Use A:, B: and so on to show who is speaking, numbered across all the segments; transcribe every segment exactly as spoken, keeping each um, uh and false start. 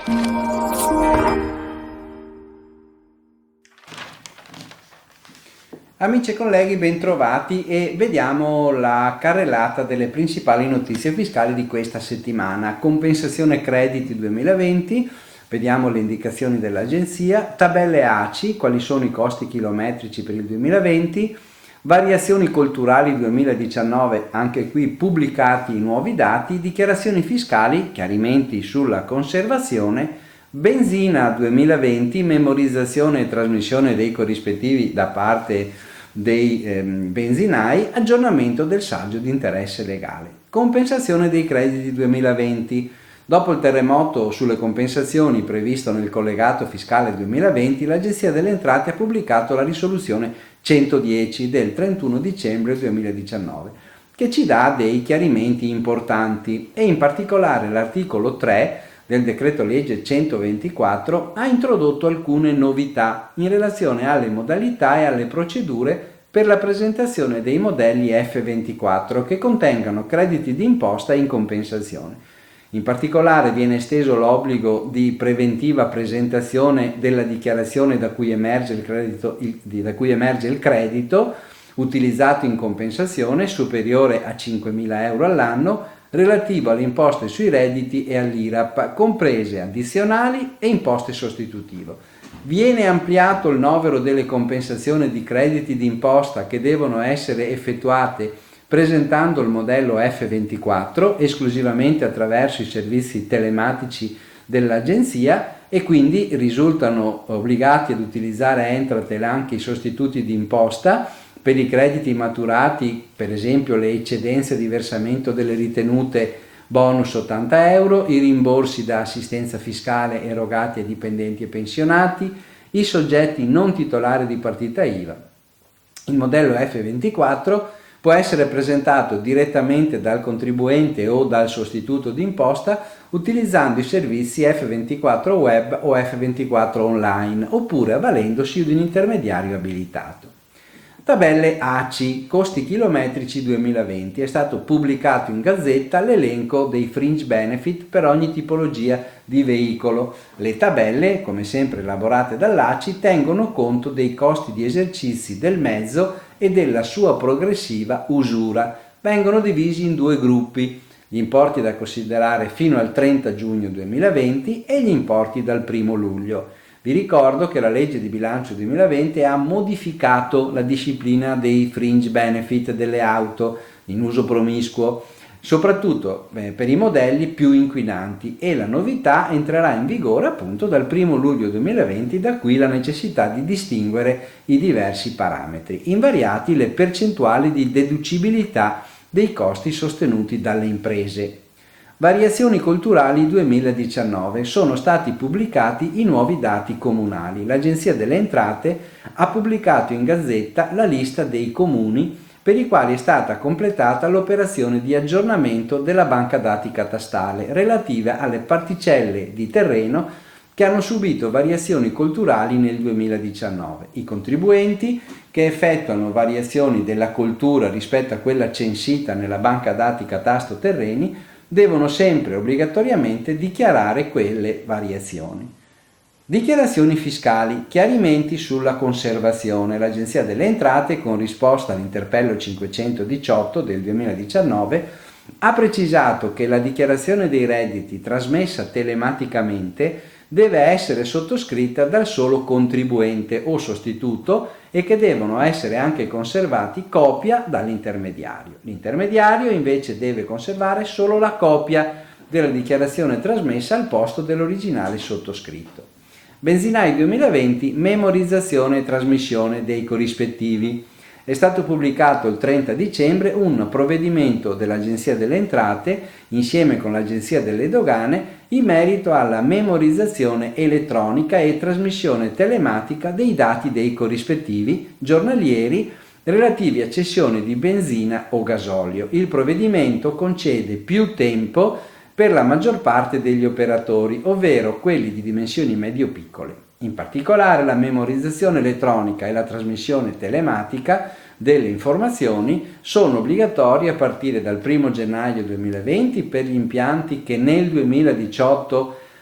A: Amici e colleghi, bentrovati e vediamo la carrellata delle principali notizie fiscali di questa settimana. Compensazione crediti duemilaventi, vediamo le indicazioni dell'agenzia, tabelle A C I, quali sono i costi chilometrici per il duemilaventi, variazioni culturali duemiladiciannove, anche qui pubblicati i nuovi dati, dichiarazioni fiscali, chiarimenti sulla conservazione, benzina duemilaventi, memorizzazione e trasmissione dei corrispettivi da parte dei ehm, benzinai, aggiornamento del saggio di interesse legale. Compensazione dei crediti duemilaventi. Dopo il terremoto sulle compensazioni previsto nel collegato fiscale duemilaventi, l'Agenzia delle Entrate ha pubblicato la risoluzione centodieci del trentuno dicembre duemiladiciannove, che ci dà dei chiarimenti importanti e in particolare l'articolo tre del decreto legge centoventiquattro ha introdotto alcune novità in relazione alle modalità e alle procedure per la presentazione dei modelli F ventiquattro che contengano crediti d'imposta in compensazione. In particolare viene esteso l'obbligo di preventiva presentazione della dichiarazione da cui emerge il credito, il, da cui emerge il credito utilizzato in compensazione superiore a cinquemila euro all'anno, relativo alle imposte sui redditi e all'I R A P, comprese addizionali e imposte sostitutive. Viene ampliato il novero delle compensazioni di crediti d'imposta che devono essere effettuate presentando il modello F ventiquattro esclusivamente attraverso i servizi telematici dell'Agenzia e quindi risultano obbligati ad utilizzare a Entratel anche i sostituti d'imposta per i crediti maturati, per esempio le eccedenze di versamento delle ritenute bonus ottanta euro, i rimborsi da assistenza fiscale erogati ai dipendenti e pensionati, i soggetti non titolari di partita I V A. Il modello F ventiquattro può essere presentato direttamente dal contribuente o dal sostituto d'imposta utilizzando i servizi F ventiquattro web o F ventiquattro online oppure avvalendosi di un intermediario abilitato. Tabelle A C I, costi chilometrici duemilaventi, è stato pubblicato in Gazzetta l'elenco dei fringe benefit per ogni tipologia di veicolo. Le tabelle, come sempre elaborate dall'A C I, tengono conto dei costi di esercizi del mezzo e della sua progressiva usura. Vengono divisi in due gruppi, gli importi da considerare fino al trenta giugno duemilaventi e gli importi dal primo luglio. Vi ricordo che la legge di bilancio duemilaventi ha modificato la disciplina dei fringe benefit delle auto in uso promiscuo, soprattutto eh, per i modelli più inquinanti, e la novità entrerà in vigore appunto dal primo luglio duemilaventi, da qui la necessità di distinguere i diversi parametri. Invariati le percentuali di deducibilità dei costi sostenuti dalle imprese. Variazioni culturali duemiladiciannove, sono stati pubblicati i nuovi dati comunali. L'Agenzia delle Entrate ha pubblicato in Gazzetta la lista dei comuni per i quali è stata completata l'operazione di aggiornamento della banca dati catastale relativa alle particelle di terreno che hanno subito variazioni culturali nel duemiladiciannove. I contribuenti che effettuano variazioni della cultura rispetto a quella censita nella banca dati catasto terreni devono sempre obbligatoriamente dichiarare quelle variazioni. Dichiarazioni fiscali, chiarimenti sulla conservazione. L'Agenzia delle Entrate, con risposta all'interpello cinquecentodiciotto del duemiladiciannove, ha precisato che la dichiarazione dei redditi trasmessa telematicamente deve essere sottoscritta dal solo contribuente o sostituto e che devono essere anche conservati copia dall'intermediario. L'intermediario invece deve conservare solo la copia della dichiarazione trasmessa al posto dell'originale sottoscritto. Benzinai duemilaventi, memorizzazione e trasmissione dei corrispettivi. È stato pubblicato il trenta dicembre un provvedimento dell'Agenzia delle Entrate insieme con l'Agenzia delle Dogane in merito alla memorizzazione elettronica e trasmissione telematica dei dati dei corrispettivi giornalieri relativi a cessioni di benzina o gasolio. Il provvedimento concede più tempo per la maggior parte degli operatori, ovvero quelli di dimensioni medio-piccole. In particolare la memorizzazione elettronica e la trasmissione telematica delle informazioni sono obbligatorie a partire dal primo gennaio duemilaventi per gli impianti che nel duemiladiciotto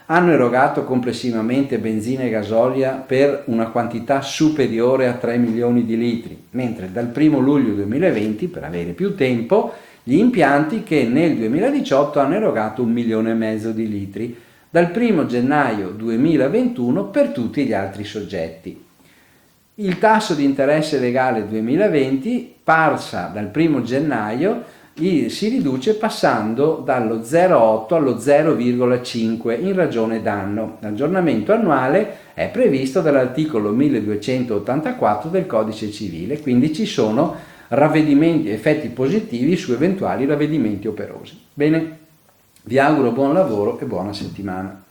A: hanno erogato complessivamente benzina e gasolio per una quantità superiore a tre milioni di litri, mentre dal primo luglio duemilaventi, per avere più tempo, gli impianti che nel duemiladiciotto hanno erogato un milione e mezzo di litri, dal primo gennaio duemilaventuno per tutti gli altri soggetti. Il tasso di interesse legale duemilaventi passa dal primo gennaio si riduce passando dallo zero virgola otto allo zero virgola cinque in ragione d'anno. L'aggiornamento annuale è previsto dall'articolo milleduecentottantaquattro del Codice Civile, quindi ci sono ravvedimenti, effetti positivi su eventuali ravvedimenti operosi. Bene, vi auguro buon lavoro e buona settimana.